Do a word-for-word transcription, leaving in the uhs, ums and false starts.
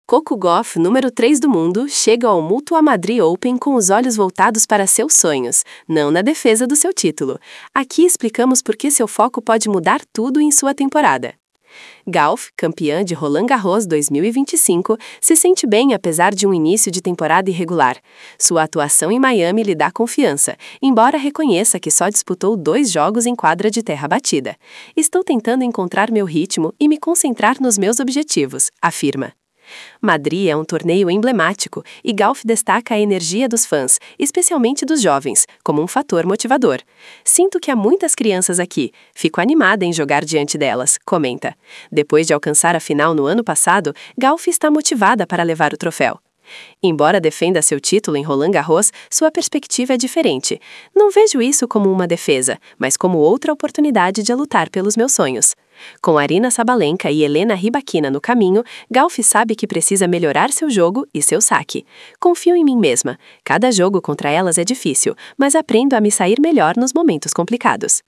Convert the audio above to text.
Coco Gauff, número três do mundo, chega ao Mutua Madrid Open com os olhos voltados para seus sonhos, não na defesa do seu título. Aqui explicamos por que seu foco pode mudar tudo em sua temporada. Gauff, campeã de Roland Garros dois mil e vinte e cinco, se sente bem apesar de um início de temporada irregular. Sua atuação em Miami lhe dá confiança, embora reconheça que só disputou dois jogos em quadra de terra batida. Estou tentando encontrar meu ritmo e me concentrar nos meus objetivos, afirma. Madrid é um torneio emblemático e Gauff destaca a energia dos fãs, especialmente dos jovens, como um fator motivador. Sinto que há muitas crianças aqui, fico animada em jogar diante delas, comenta. Depois de alcançar a final no ano passado, Gauff está motivada para levar o troféu. Embora defenda seu título em Roland Garros, sua perspectiva é diferente. Não vejo isso como uma defesa, mas como outra oportunidade de lutar pelos meus sonhos. Com Aryna Sabalenka e Elena Rybakina no caminho, Gauff sabe que precisa melhorar seu jogo e seu saque. Confio em mim mesma. Cada jogo contra elas é difícil, mas aprendo a me sair melhor nos momentos complicados.